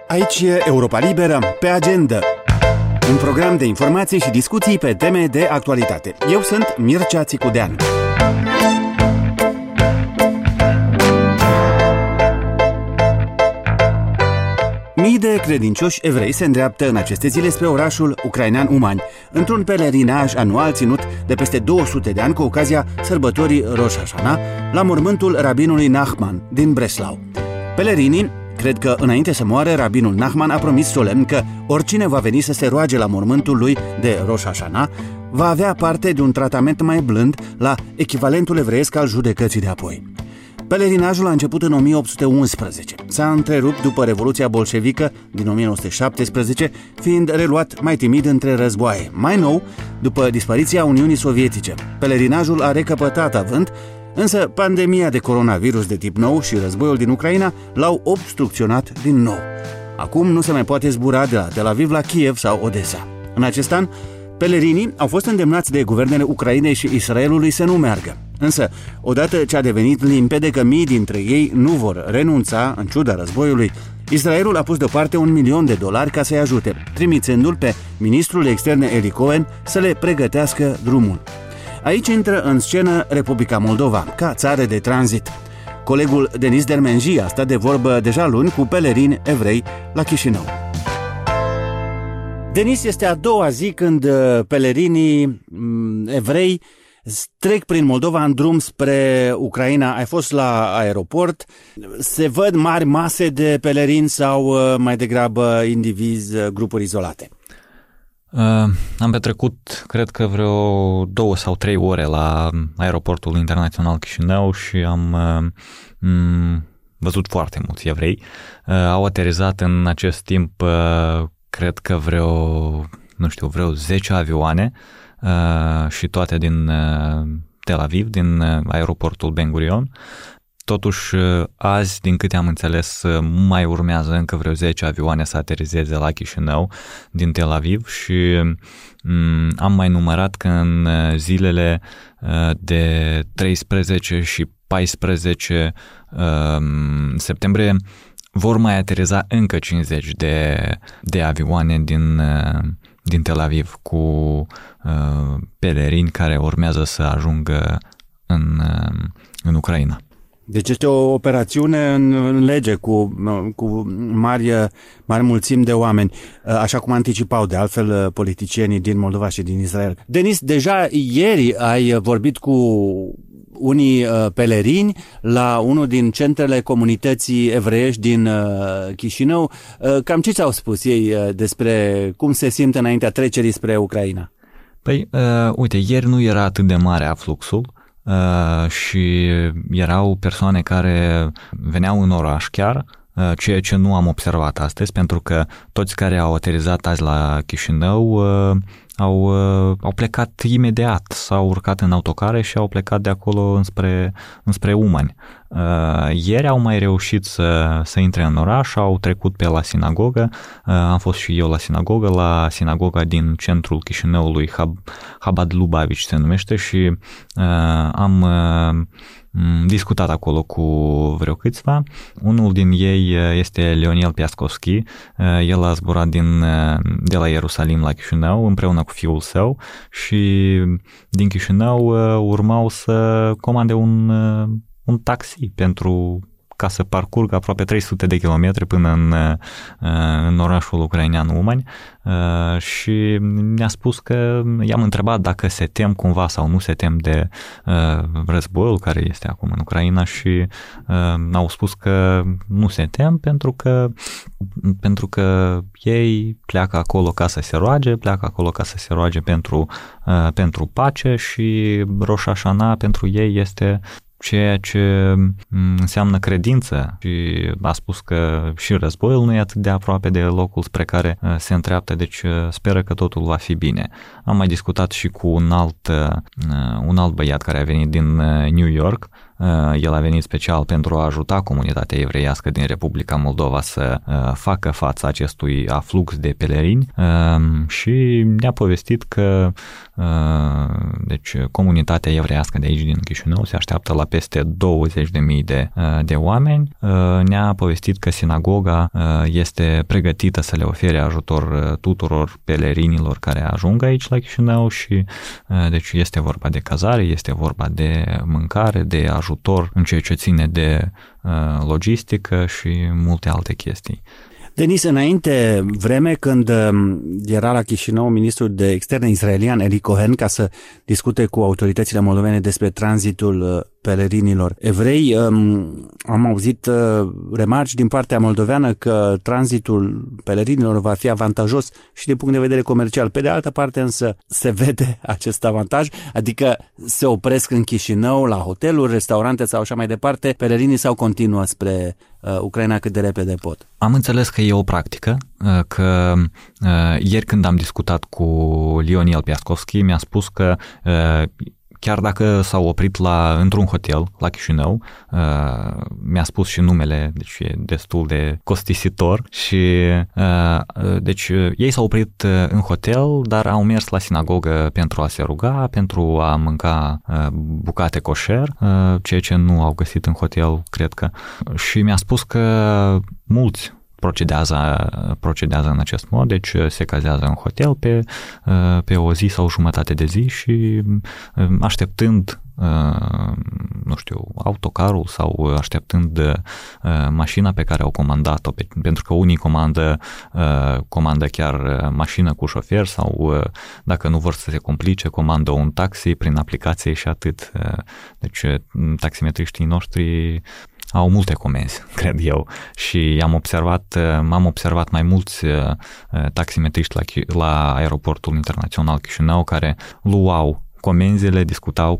Aici e Europa Liberă, pe agenda. Un program de informații și discuții pe teme de actualitate. Eu sunt Mircea Țicudean. Mii de credincioși evrei se îndreaptă în aceste zile spre orașul ucrainean Umani, într-un pelerinaj anual ținut de peste 200 de ani cu ocazia sărbătorii Rosh Hashanah la mormântul rabinului Nachman din Breslau. Pelerinii cred că înainte să moară, rabinul Nachman a promis solemn că oricine va veni să se roage la mormântul lui de Rosh Hashanah va avea parte de un tratament mai blând la echivalentul evreiesc al judecății de apoi. Pelerinajul a început în 1811. S-a întrerupt după Revoluția Bolșevică din 1917, fiind reluat mai timid între războaie. Mai nou, după dispariția Uniunii Sovietice, pelerinajul a recăpătat avânt, însă pandemia de coronavirus de tip nou și războiul din Ucraina l-au obstrucționat din nou. Acum nu se mai poate zbura de la Tel Aviv la Kiev sau Odessa. În acest an, pelerinii au fost îndemnați de guvernele Ucrainei și Israelului să nu meargă. Însă, odată ce a devenit limpede că mii dintre ei nu vor renunța, în ciuda războiului, Israelul a pus deoparte $1.000.000 ca să-i ajute, trimițându-l pe ministrul externe Eli Cohen să le pregătească drumul. Aici intră în scenă Republica Moldova, ca țară de tranzit. Colegul Denis Dermenji a stat de vorbă deja luni cu pelerini evrei la Chișinău. Denis, este a doua zi când pelerinii evrei trec prin Moldova în drum spre Ucraina. Ai fost la aeroport. Se văd mari mase de pelerini sau mai degrabă indivizi, grupuri izolate? Am petrecut, cred că vreo 2 sau 3 ore la aeroportul internațional Chișinău și am văzut foarte mulți evrei. Au aterizat în acest timp, cred că vreo 10 avioane și toate din Tel Aviv, din aeroportul Ben Gurion. Totuși, azi, din câte am înțeles, mai urmează încă vreo 10 avioane să aterizeze la Chișinău din Tel Aviv și am mai numărat că în zilele de 13 și 14 septembrie vor mai ateriza încă 50 de avioane din Tel Aviv cu pelerini care urmează să ajungă în Ucraina. Deci este o operațiune în lege cu mari mulțimi de oameni, așa cum anticipau de altfel politicienii din Moldova și din Israel. Denis, deja ieri ai vorbit cu unii pelerini la unul din centrele comunității evreiești din Chișinău. Cam ce ți-au spus ei despre cum se simt înaintea trecerii spre Ucraina? Păi, uite, ieri nu era atât de mare afluxul și erau persoane care veneau în oraș chiar, ceea ce nu am observat astăzi, pentru că toți care au aterizat azi la Chișinău au plecat imediat, s-au urcat în autocare și au plecat de acolo înspre Umani. Ieri au mai reușit să intre în oraș, au trecut pe la sinagogă, am fost și eu la sinagoga din centrul Chișinăului, Chabad Lubavitch se numește, și am discutat acolo cu vreo câțiva. Unul din ei este Leonel Piaskovski, el a zburat de la Ierusalim la Chișinău împreună cu fiul său și din Chișinău urmau să comande un taxi ca să parcurg aproape 300 de kilometri până în orașul ucrainean Umani și mi-a spus că i-am întrebat dacă se tem cumva sau nu se tem de războiul care este acum în Ucraina și au spus că nu se tem pentru că ei pleacă acolo ca să se roage pentru pace și Rosh Hashanah pentru ei este ceea ce înseamnă credință și a spus că și războiul nu e atât de aproape de locul spre care se îndreaptă, deci speră că totul va fi bine. Am mai discutat și cu un alt băiat care a venit din New York, El a venit special pentru a ajuta comunitatea evreiască din Republica Moldova să facă față acestui aflux de pelerini și ne-a povestit că deci comunitatea evreiască de aici din Chișinău se așteaptă la peste 20.000 de oameni. Ne-a povestit că sinagoga este pregătită să le ofere ajutor tuturor pelerinilor care ajung aici la Chișinău și deci este vorba de cazare, este vorba de mâncare, de ajutor în ceea ce ține de logistică și multe alte chestii. Denis, înainte vreme, când era la Chișinău ministrul de externe israelian Eli Cohen ca să discute cu autoritățile moldovene despre tranzitul pelerinilor evrei, am auzit remarci din partea moldoveană că tranzitul pelerinilor va fi avantajos și din punct de vedere comercial. Pe de altă parte însă se vede acest avantaj, adică se opresc în Chișinău la hoteluri, restaurante sau așa mai departe, pelerinii sau continuă spre Ucraina cât de repede pot. Am înțeles că e o practică, că ieri când am discutat cu Lionel Piaskovski mi-a spus că chiar dacă s-au oprit într-un hotel la Chișinău, mi-a spus și numele, deci e destul de costisitor și deci ei s-au oprit în hotel, dar au mers la sinagogă pentru a se ruga, pentru a mânca bucate kosher, ceea ce nu au găsit în hotel, cred că. Și mi-a spus că mulți procedează în acest mod, deci se cazează în hotel pe o zi sau jumătate de zi și așteptând autocarul sau așteptând mașina pe care au comandat-o, pentru că unii comandă chiar mașină cu șofer sau dacă nu vor să se complice, comandă un taxi prin aplicație și atât. Deci taximetriștii noștri au multe comenzi, cred eu, și m-am observat mai mulți taximetriști la aeroportul internațional Chișinău care luau comenzile, discutau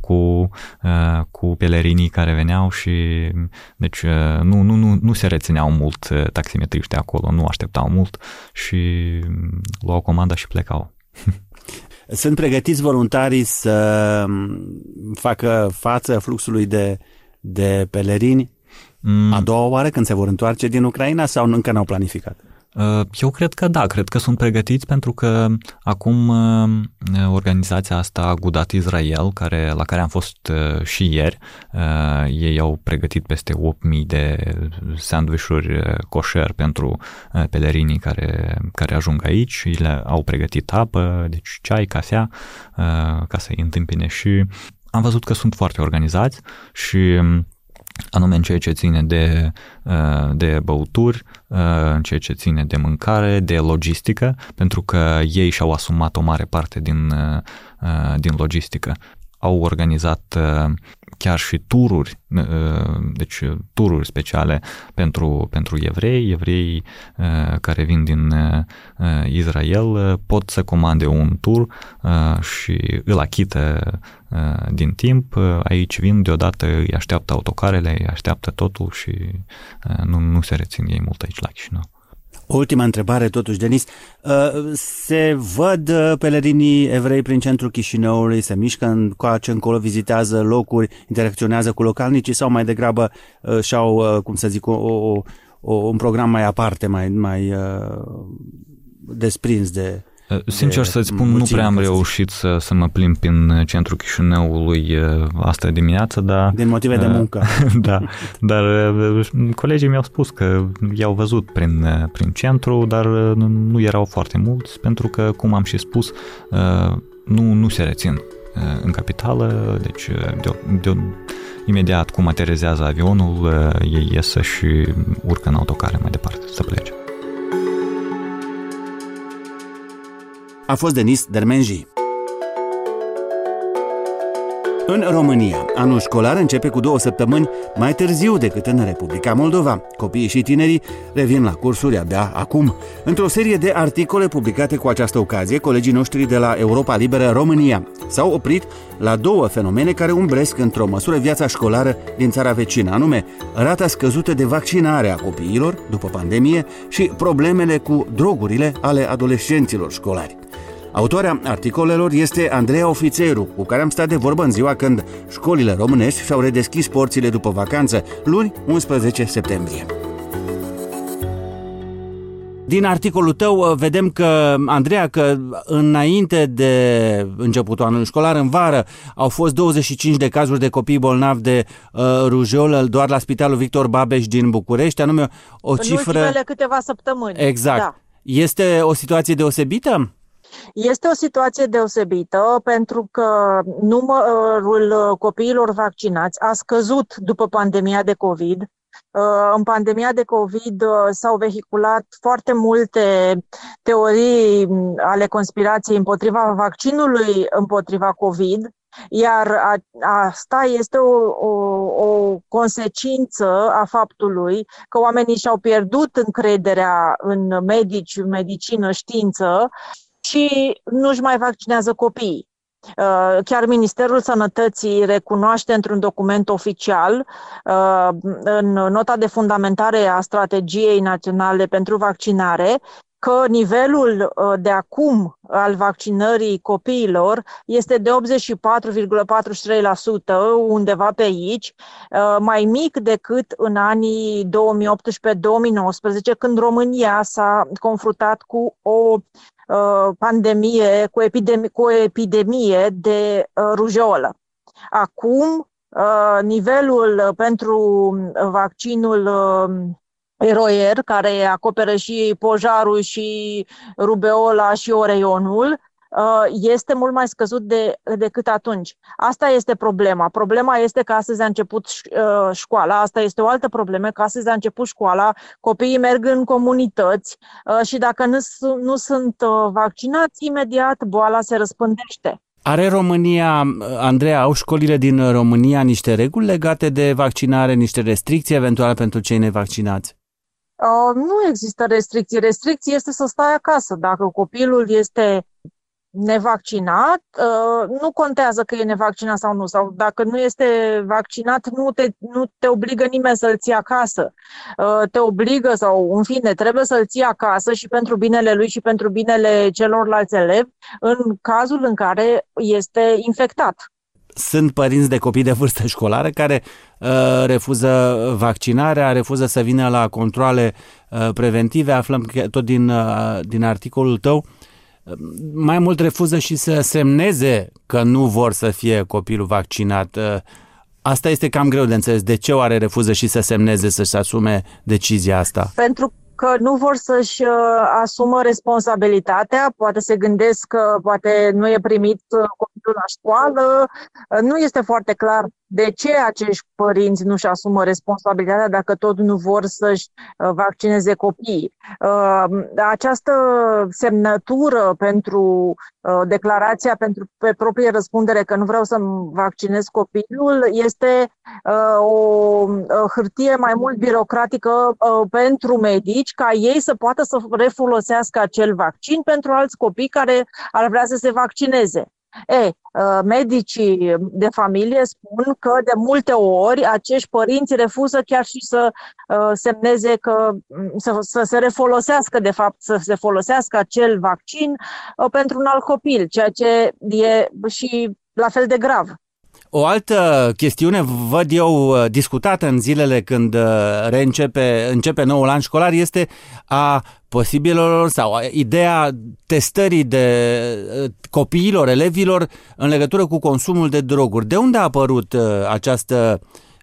cu pelerinii care veneau și deci nu se rețineau mult taximetriști acolo, nu așteptau mult și luau comanda și plecau. Sunt pregătiți voluntarii să facă față fluxului de pelerini a doua oară când se vor întoarce din Ucraina sau încă n-au planificat? Eu cred că da, cred că sunt pregătiți pentru că acum organizația asta Agudat Israel, la care am fost și ieri, ei au pregătit peste 8.000 de sandvișuri kosher pentru pelerinii care ajung aici și le-au pregătit apă, deci ceai, cafea, ca să-i întâmpine și am văzut că sunt foarte organizați și anume în ceea ce ține de băuturi, în ceea ce ține de mâncare, de logistică, pentru că ei și-au asumat o mare parte din logistică. Au organizat chiar și tururi, deci tururi speciale pentru evrei care vin din Israel pot să comande un tur și îl achită din timp. Aici vin deodată, îi așteaptă autocarele, îi așteaptă totul și nu se rețin ei mult aici la Chișinău. O ultimă întrebare totuși, Denis. Se văd pelerinii evrei prin centrul Chișinăului, se mișcă încoace încolo, vizitează locuri, interacționează cu localnicii sau mai degrabă și-au, cum să zic, un program mai aparte, mai desprins de... Sincer să-ți spun, nu prea am reușit să mă plimb prin centrul Chișinăului astă dimineață, dar... Din motive de muncă. Da, dar colegii mi-au spus că i-au văzut prin centru, dar nu erau foarte mulți, pentru că, cum am și spus, nu se rețin în capitală, deci imediat cum aterizează avionul, ei iesă și urcă în autocare mai departe să plece. A fost Denis Dermenji. În România, anul școlar începe cu 2 săptămâni mai târziu decât în Republica Moldova. Copiii și tinerii revin la cursuri abia acum. Într-o serie de articole publicate cu această ocazie, colegii noștri de la Europa Liberă România s-au oprit la 2 fenomene care umbresc într-o măsură viața școlară din țara vecină, anume rata scăzută de vaccinare a copiilor după pandemie și problemele cu drogurile ale adolescenților școlari. Autoarea articolelor este Andreea Ofițeru, cu care am stat de vorbă în ziua când școlile românești și-au redeschis porțile după vacanță, luni 11 septembrie. Din articolul tău vedem că, Andreea, că înainte de începutul anului școlar, în vară, au fost 25 de cazuri de copii bolnavi de rujeolă doar la Spitalul Victor Babeș din București, anume o cifră... În ultimele câteva săptămâni. Exact. Da. Este o situație deosebită? Este o situație deosebită pentru că numărul copiilor vaccinați a scăzut după pandemia de COVID. În pandemia de COVID s-au vehiculat foarte multe teorii ale conspirației împotriva vaccinului împotriva COVID, iar asta este o consecință a faptului că oamenii și-au pierdut încrederea în medici, medicină, știință și nu-și mai vaccinează copiii. Chiar Ministerul Sănătății recunoaște într-un document oficial, în nota de fundamentare a Strategiei Naționale pentru Vaccinare, că nivelul de acum al vaccinării copiilor este de 84,43%, undeva pe aici, mai mic decât în anii 2018-2019, când România s-a confruntat cu o pandemie, cu o epidemie de rujeolă. Acum, nivelul pentru vaccinul Royer, care acoperă și pojarul, și rubeola, și oreionul, este mult mai scăzut decât atunci. Asta este problema. Problema este că astăzi a început școala. Asta este o altă problemă, că astăzi a început școala, copiii merg în comunități și dacă nu sunt vaccinați, imediat boala se răspândește. Are România, Andreea, au școlile din România niște reguli legate de vaccinare, niște restricții eventuale pentru cei nevaccinați? Nu există restricții. Restricții este să stai acasă. Dacă copilul este nevaccinat, nu contează că e nevaccinat sau nu, sau dacă nu este vaccinat, nu te obligă nimeni să-l ții acasă. Te obligă sau, în fine, trebuie să-l ții acasă și pentru binele lui și pentru binele celorlalți elevi, în cazul în care este infectat. Sunt părinți de copii de vârstă școlară care refuză vaccinarea, refuză să vină la controale preventive, aflăm tot din articolul tău. Mai mult refuză și să semneze că nu vor să fie copilul vaccinat. Asta este cam greu de înțeles. De ce oare refuză și să semneze, să-și asume decizia asta? Pentru că nu vor să-și asumă responsabilitatea, poate se gândesc că poate nu e primit copilul la școală. Nu este foarte clar de ce acești părinți nu-și asumă responsabilitatea dacă tot nu vor să-și vaccineze copiii. Această semnătură pentru declarația pe proprie răspundere că nu vreau să-mi vaccinez copilul este o hârtie mai mult birocratică pentru medici, ca ei să poată să refolosească acel vaccin pentru alți copii care ar vrea să se vaccineze. Medicii de familie spun că de multe ori acești părinți refuză chiar și să semneze că să se refolosească, de fapt, să se folosească acel vaccin pentru un alt copil, ceea ce e și la fel de grav. O altă chestiune, văd eu, discutată în zilele când începe noul an școlar este a posibilor sau ideea testării de copiilor, elevilor în legătură cu consumul de droguri. De unde a apărut această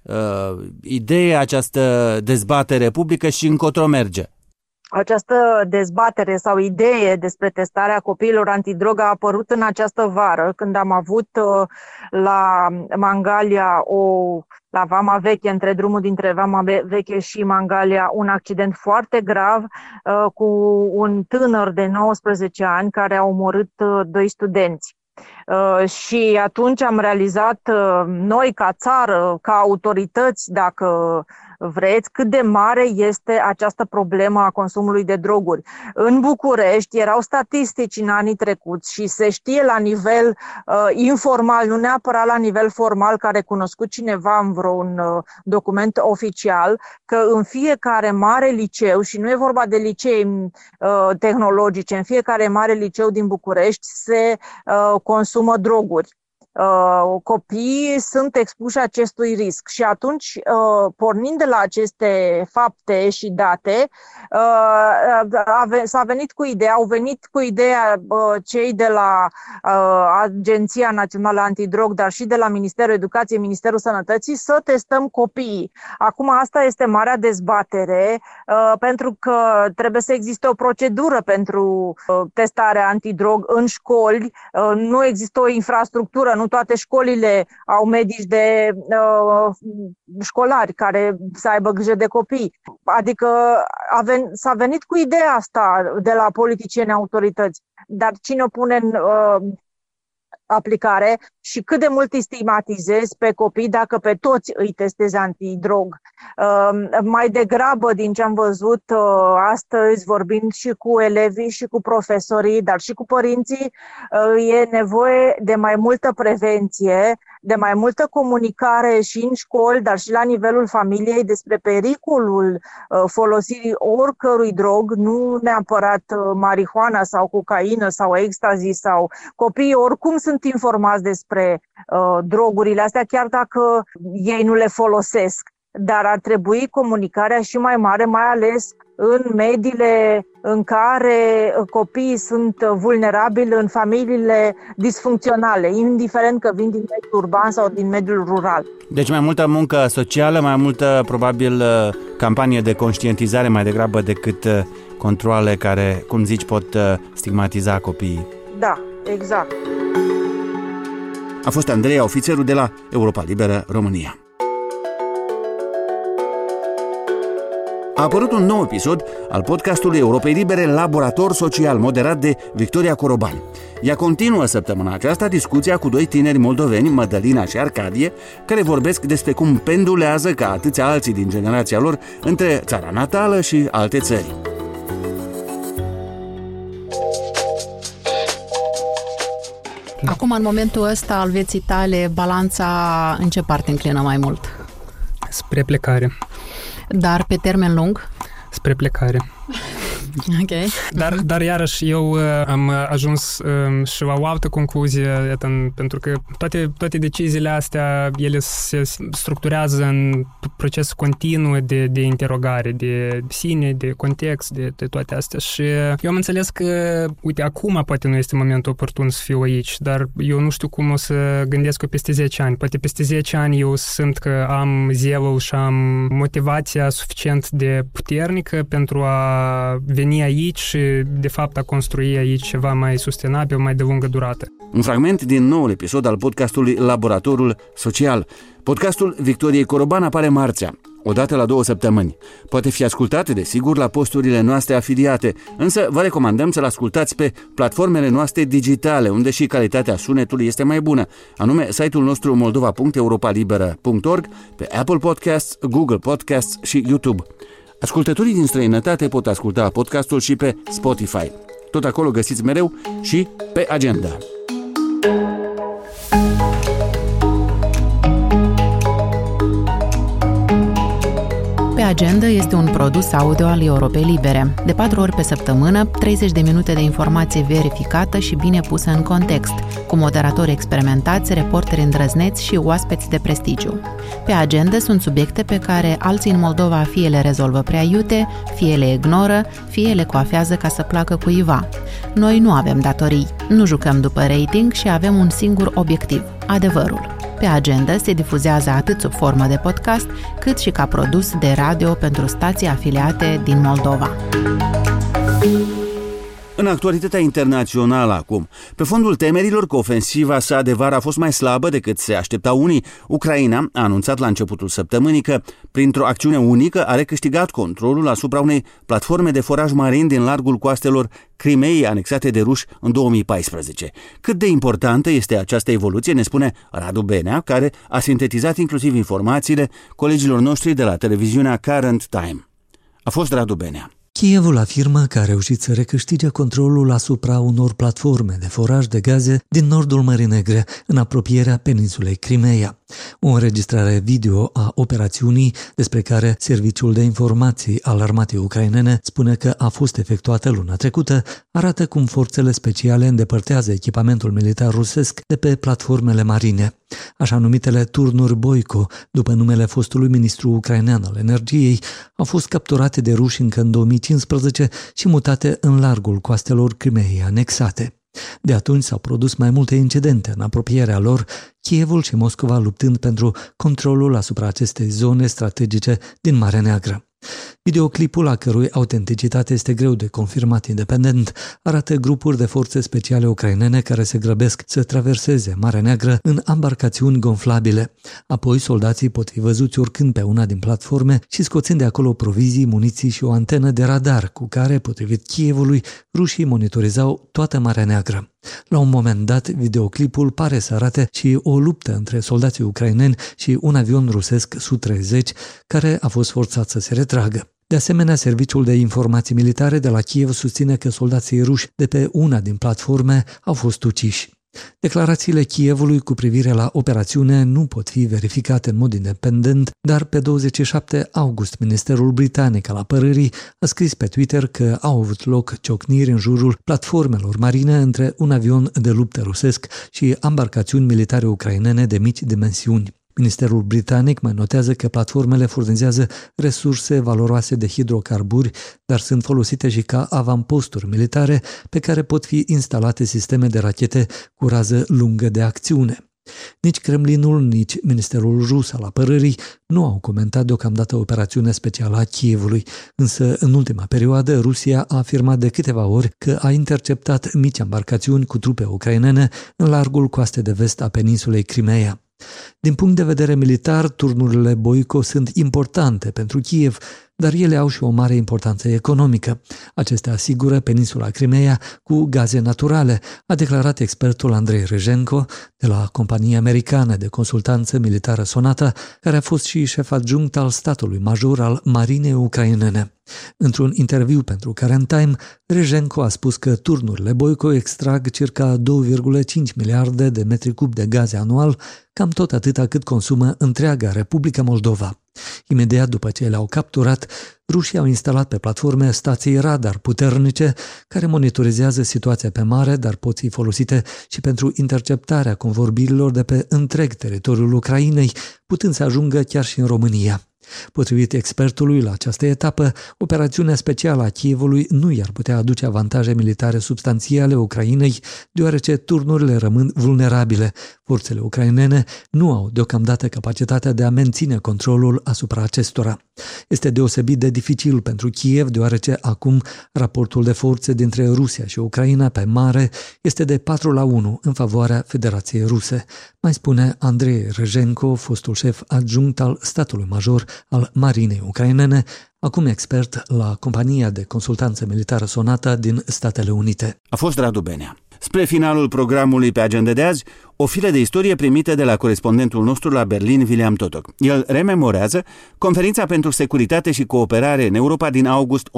idee, această dezbatere publică și încotro merge? Această dezbatere sau idee despre testarea copiilor antidrogă a apărut în această vară, când am avut la Mangalia, la Vama Veche, între drumul dintre Vama Veche și Mangalia, un accident foarte grav cu un tânăr de 19 ani care a omorât 2 studenți. Și atunci am realizat noi ca țară, ca autorități, dacă vreți, cât de mare este această problemă a consumului de droguri. În București erau statistici în anii trecuți și se știe la nivel informal, nu neapărat la nivel formal, care a recunoscut cineva în vreun document oficial, că în fiecare mare liceu, și nu e vorba de licee tehnologice, în fiecare mare liceu din București se consumă droguri. Copiii sunt expuși acestui risc și atunci, pornind de la aceste fapte și date, au venit cu ideea cei de la Agenția Națională Antidrog, dar și de la Ministerul Educației, Ministerul Sănătății, să testăm copiii. Acum asta este marea dezbatere, pentru că trebuie să existe o procedură pentru testarea antidrog în școli. Nu există o infrastructură, nu toate școlile au medici de școlari care să aibă grijă de copii. Adică s-a venit cu ideea asta de la politicieni, autorități, dar cine o pune în aplicare și cât de mult îi stigmatizezi pe copii dacă pe toți îi testezi antidrog. Mai degrabă, din ce am văzut astăzi, vorbind și cu elevii și cu profesorii, dar și cu părinții, e nevoie de mai multă prevenție, de mai multă comunicare și în școli, dar și la nivelul familiei despre pericolul folosirii oricărui drog, nu neapărat marihuana sau cocaină sau ecstasy sau copiii oricum sunt informați despre drogurile astea, chiar dacă ei nu le folosesc. Dar ar trebui comunicarea și mai mare, mai ales în mediile în care copiii sunt vulnerabili, în familiile disfuncționale, indiferent că vin din mediul urban sau din mediul rural. Deci mai multă muncă socială, mai multă, probabil, campanie de conștientizare mai degrabă decât controale care, cum zici, pot stigmatiza copiii. Da, exact. A fost Andreea Ofițeru de la Europa Liberă România. A apărut un nou episod al podcastului Europei Libere, Laborator Social, moderat de Victoria Coroban. Ea continuă săptămâna aceasta discuția cu doi tineri moldoveni, Mădălina și Arcadie, care vorbesc despre cum pendulează, ca atâția alții din generația lor, între țara natală și alte țări. Acum, în momentul ăsta al vieții tale, balanța în ce parte înclină mai mult? Spre plecare. Dar pe termen lung? Spre plecare. Ok. Dar iarăși eu am ajuns și la o altă concluzie, pentru că toate deciziile astea, ele se structurează în proces continuu de interogare, de sine, de context, de toate astea. Și eu am înțeles că, uite, acum poate nu este momentul oportun să fiu aici, dar eu nu știu cum o să gândesc eu peste 10 ani. Poate peste 10 ani eu simt că am zelul și am motivația suficient de puternică pentru a veni aici și, de fapt, a construi aici ceva mai sustenabil, mai de lungă durată. Un fragment din noul episod al podcastului Laboratorul Social. Podcastul Victoriei Coroban apare marțea, odată la 2 săptămâni. Poate fi ascultat, desigur, la posturile noastre afiliate, însă vă recomandăm să-l ascultați pe platformele noastre digitale, unde și calitatea sunetului este mai bună, anume site-ul nostru moldova.europalibera.org, pe Apple Podcasts, Google Podcasts și YouTube. Ascultătorii din străinătate pot asculta podcastul și pe Spotify. Tot acolo găsiți mereu și Pe Agenda. Pe Agenda este un produs audio al Europei Libere. De 4 ori pe săptămână, 30 de minute de informație verificată și bine pusă în context, cu moderatori experimentați, reporteri îndrăzneți și oaspeți de prestigiu. Pe Agenda sunt subiecte pe care alții în Moldova fie le rezolvă prea iute, fie le ignoră, fie le coafează ca să placă cuiva. Noi nu avem datorii, nu jucăm după rating și avem un singur obiectiv, adevărul. Pe Agenda se difuzează atât sub formă de podcast, cât și ca produs de radio pentru stații afiliate din Moldova. În actualitatea internațională acum, pe fondul temerilor că ofensiva sa de vară a fost mai slabă decât se aștepta unii, Ucraina a anunțat la începutul săptămânii că, printr-o acțiune unică, a recâștigat controlul asupra unei platforme de foraj marin din largul coastelor Crimeei anexate de ruși în 2014. Cât de importantă este această evoluție, ne spune Radu Benea, care a sintetizat inclusiv informațiile colegilor noștri de la televiziunea Current Time. A fost Radu Benea. Kievul afirmă că a reușit să recâștige controlul asupra unor platforme de foraj de gaze din nordul Mării Negre, în apropierea peninsulei Crimeea. O înregistrare video a operațiunii, despre care Serviciul de Informații al Armatei Ucrainene spune că a fost efectuată luna trecută, arată cum forțele speciale îndepărtează echipamentul militar rusesc de pe platformele marine. Așa numitele turnuri Boyko, după numele fostului ministru ucrainean al energiei, au fost capturate de ruși încă în 2015 și mutate în largul coastelor Crimeei anexate. De atunci s-au produs mai multe incidente în apropierea lor, Kievul și Moscova luptând pentru controlul asupra acestei zone strategice din Marea Neagră. Videoclipul, a cărui autenticitate este greu de confirmat independent, arată grupuri de forțe speciale ucrainene care se grăbesc să traverseze Marea Neagră în ambarcațiuni gonflabile. Apoi soldații pot fi văzuți urcând pe una din platforme și scoțând de acolo provizii, muniții și o antenă de radar cu care, potrivit Kievului, rușii monitorizau toată Marea Neagră. La un moment dat, videoclipul pare să arate și o luptă între soldații ucraineni și un avion rusesc Su-30, care a fost forțat să se retragă. De asemenea, Serviciul de Informații Militare de la Kiev susține că soldații ruși de pe una din platforme au fost uciși. Declarațiile Kievului cu privire la operațiune nu pot fi verificate în mod independent, dar pe 27 august Ministerul Britanic al Apărării a scris pe Twitter că au avut loc ciocniri în jurul platformelor marine între un avion de luptă rusesc și ambarcațiuni militare ucrainene de mici dimensiuni. Ministerul britanic mai notează că platformele furnizează resurse valoroase de hidrocarburi, dar sunt folosite și ca avamposturi militare pe care pot fi instalate sisteme de rachete cu rază lungă de acțiune. Nici Kremlinul, nici Ministerul Rus al Apărării nu au comentat deocamdată operațiunea specială a Kievului, însă în ultima perioadă Rusia a afirmat de câteva ori că a interceptat mici embarcațiuni cu trupe ucrainene în largul coastei de vest a peninsulei Crimeea. Din punct de vedere militar, turnurile Boyko sunt importante pentru Kiev, dar ele au și o mare importanță economică. Acestea asigură peninsula Crimeea cu gaze naturale, a declarat expertul Andrei Rejenko de la compania americană de consultanță militară Sonata, care a fost și șef adjunct al statului major al marinei ucrainene. Într-un interviu pentru Current Time, Rejenko a spus că turnurile Boyko extrag circa 2,5 miliarde de metri cub de gaze anual, cam tot atâta cât consumă întreaga Republica Moldova. Imediat după ce le-au capturat, rușii au instalat pe platforme stații radar puternice care monitorizează situația pe mare, dar pot fi folosite și pentru interceptarea convorbirilor de pe întreg teritoriul Ucrainei, putând să ajungă chiar și în România. Potrivit expertului, la această etapă, operațiunea specială a Kievului nu i-ar putea aduce avantaje militare substanțiale Ucrainei, deoarece turnurile rămân vulnerabile. Forțele ucrainene nu au deocamdată capacitatea de a menține controlul asupra acestora. Este deosebit de dificil pentru Kiev, deoarece acum raportul de forțe dintre Rusia și Ucraina pe mare este de 4-1 în favoarea Federației Ruse. Mai spune Andrei Rejenko, fostul șef adjunct al statului major al marinei ucrainene, acum expert la compania de consultanță militară Sonata din Statele Unite. A fost Radu Benea. Spre finalul programului pe agenda de azi, o filă de istorie primită de la corespondentul nostru la Berlin, William Totok. El rememorează conferința pentru securitate și cooperare în Europa din august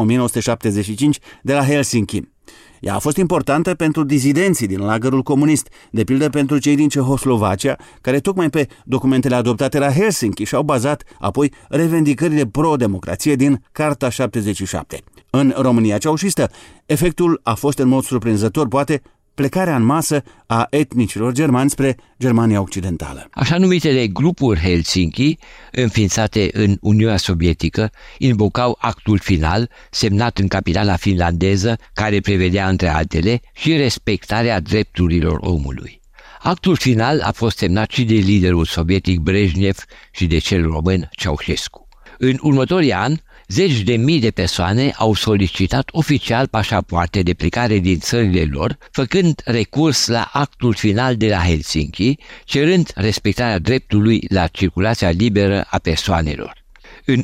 1975 de la Helsinki. Ea a fost importantă pentru dizidenții din lagărul comunist, de pildă pentru cei din Cehoslovacia, care tocmai pe documentele adoptate la Helsinki și-au bazat apoi revendicările pro-democrație din Carta 77. În România ceaușistă, efectul a fost în mod surprinzător, poate, plecarea în masă a etnicilor germani spre Germania Occidentală. Așa numitele grupuri Helsinki, înființate în Uniunea Sovietică, invocau actul final semnat în capitala finlandeză, care prevedea, între altele, și respectarea drepturilor omului. Actul final a fost semnat și de liderul sovietic Brejnev și de cel român Ceaușescu. În următorii ani, Zeci de mii de persoane au solicitat oficial pașapoarte de plecare din țările lor, făcând recurs la actul final de la Helsinki, cerând respectarea dreptului la circulația liberă a persoanelor. În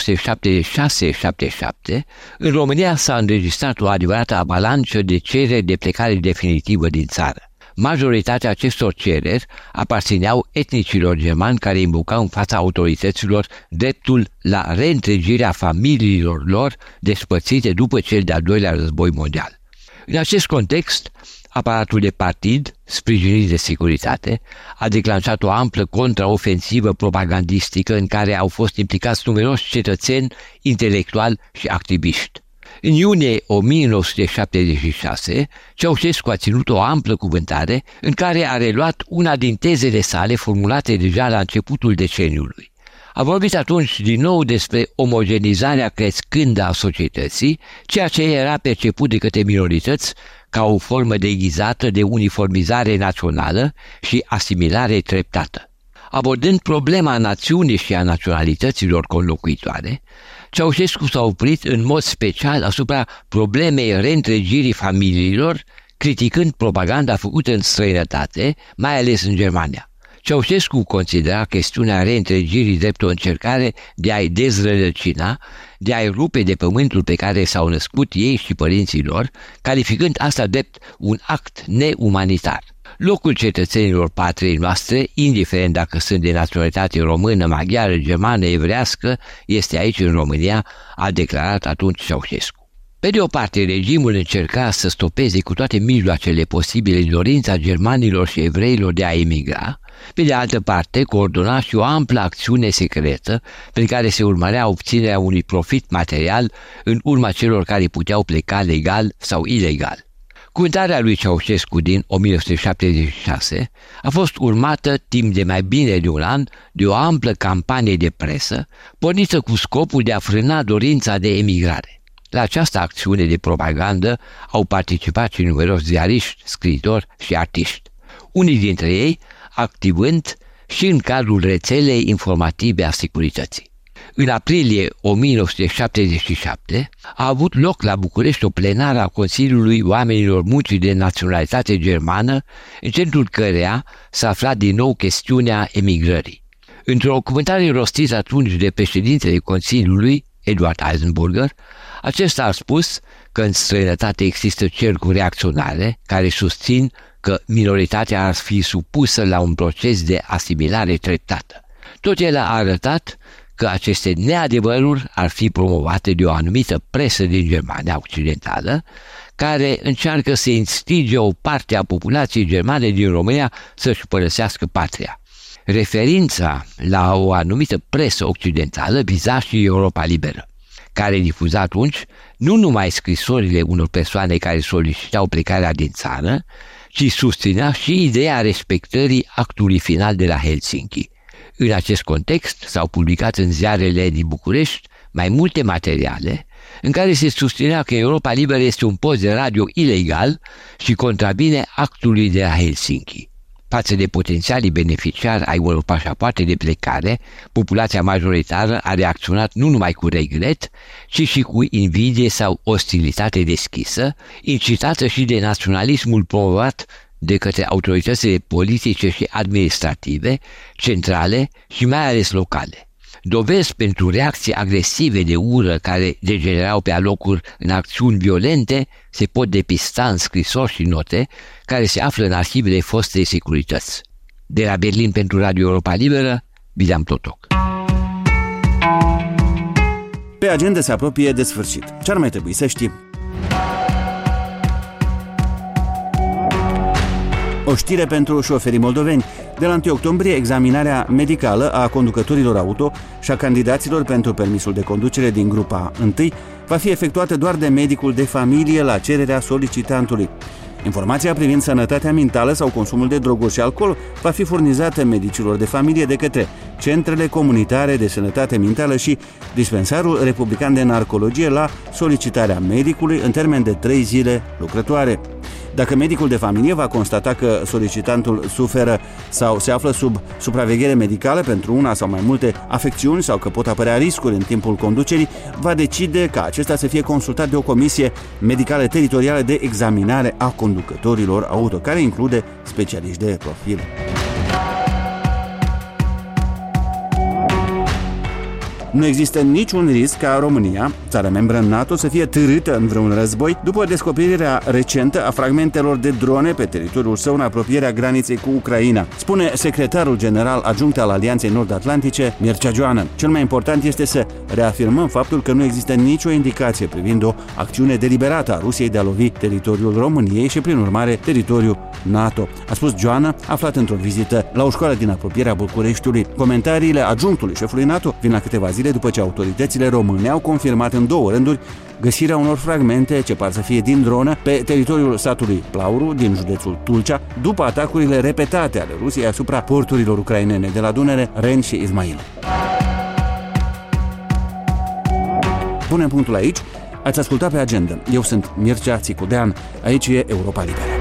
1976-77, în România s-a înregistrat o adevărată avalanșă de cereri de plecare definitivă din țară. Majoritatea acestor cereri aparțineau etnicilor germani care invocau în fața autorităților dreptul la reîntregirea familiilor lor despărțite după cel de-al doilea război mondial. În acest context, aparatul de partid, sprijinit de securitate, a declanșat o amplă contraofensivă propagandistică în care au fost implicați numeroși cetățeni, intelectuali și activiști. În iunie 1976, Ceaușescu a ținut o amplă cuvântare în care a reluat una din tezele sale formulate deja la începutul deceniului. A vorbit atunci din nou despre omogenizarea crescândă a societății, ceea ce era perceput de către minorități ca o formă deghizată de uniformizare națională și asimilare treptată. Abordând problema națiunii și a naționalităților conlocuitoare, Ceaușescu s-a oprit în mod special asupra problemei reîntregirii familiilor, criticând propaganda făcută în străinătate, mai ales în Germania. Ceaușescu considera chestiunea reîntregirii drept o încercare de a-i dezrădăcina, de a-i rupe de pământul pe care s-au născut ei și părinții lor, calificând asta drept un act neumanitar. Locul cetățenilor patriei noastre, indiferent dacă sunt de naționalitate română, maghiară, germană, evrească, este aici în România, a declarat atunci Ceaușescu. Pe de o parte, regimul încerca să stopeze cu toate mijloacele posibile dorința germanilor și evreilor de a emigra, pe de altă parte, coordona și o amplă acțiune secretă prin care se urmărea obținerea unui profit material în urma celor care puteau pleca legal sau ilegal. Cuvântarea lui Ceaușescu din 1976 a fost urmată timp de mai bine de un an de o amplă campanie de presă pornită cu scopul de a frâna dorința de emigrare. La această acțiune de propagandă au participat și numeroși ziariști, scriitori și artiști, unii dintre ei activând și în cadrul rețelei informative a securității. În aprilie 1977 a avut loc la București o plenară a Consiliului Oamenilor Muncii de naționalitate germană, în centrul căreia s-a aflat din nou chestiunea emigrării. Într-o cuvântare rostită atunci de președintele Consiliului, Eduard Eisenburger, acesta a spus că în străinătate există cercuri reacționare care susțin că minoritatea ar fi supusă la un proces de asimilare treptată. Tot el a arătat că aceste neadevăruri ar fi promovate de o anumită presă din Germania Occidentală, care încearcă să instige o parte a populației germane din România să-și părăsească patria. Referința la o anumită presă occidentală viza și Europa Liberă, care difuza atunci nu numai scrisorile unor persoane care solicitau plecarea din țară, ci susținea și ideea respectării actului final de la Helsinki. În acest context s-au publicat în ziarele din București mai multe materiale în care se susținea că Europa Liberă este un post de radio ilegal și contravine actului de la Helsinki. Față de potențialii beneficiari ai unor pașapoarte de plecare, populația majoritară a reacționat nu numai cu regret, ci și cu invidie sau ostilitate deschisă, incitată și de naționalismul promovat de către autoritățile politice și administrative, centrale și mai ales locale. Dovezi pentru reacții agresive de ură care degenerau pe alocuri în acțiuni violente se pot depista în scrisori și note care se află în arhivele fostei securități. De la Berlin pentru Radio Europa Liberă, Bileam Totoc. Pe agenda se apropie de sfârșit. Ce ar mai trebui să știm? O știre pentru șoferii moldoveni. De la 1 octombrie, examinarea medicală a conducătorilor auto și a candidaților pentru permisul de conducere din grupa 1 va fi efectuată doar de medicul de familie la cererea solicitantului. Informația privind sănătatea mentală sau consumul de droguri și alcool va fi furnizată medicilor de familie de către centrele comunitare de sănătate mentală și dispensarul republican de narcologie la solicitarea medicului în termen de 3 zile lucrătoare. Dacă medicul de familie va constata că solicitantul suferă sau se află sub supraveghere medicală pentru una sau mai multe afecțiuni sau că pot apărea riscuri în timpul conducerii, va decide ca acesta să fie consultat de o comisie medicală teritorială de examinare a conducătorilor auto, care include specialiști de profil. Nu există niciun risc ca România, țară membră în NATO, să fie târâtă în vreun război după descoperirea recentă a fragmentelor de drone pe teritoriul său în apropierea graniței cu Ucraina, spune secretarul general adjunct al Alianței Nord-Atlantice, Mircea Joană. Cel mai important este să reafirmăm faptul că nu există nicio indicație privind o acțiune deliberată a Rusiei de a lovi teritoriul României și, prin urmare, teritoriul NATO, a spus Joană, aflat într-o vizită la o școală din apropierea Bucureștiului. Comentariile adjunctului șefului NATO vin la câteva zile după ce autoritățile române au confirmat în 2 rânduri găsirea unor fragmente ce par să fie din dronă pe teritoriul satului Plauru din județul Tulcea, după atacurile repetate ale Rusiei asupra porturilor ucrainene de la Dunăre, Ren și Izmail. Punem punctul aici. Ați ascultat Pe Agenda. Eu sunt Mircea Țicudean. Aici e Europa Liberă.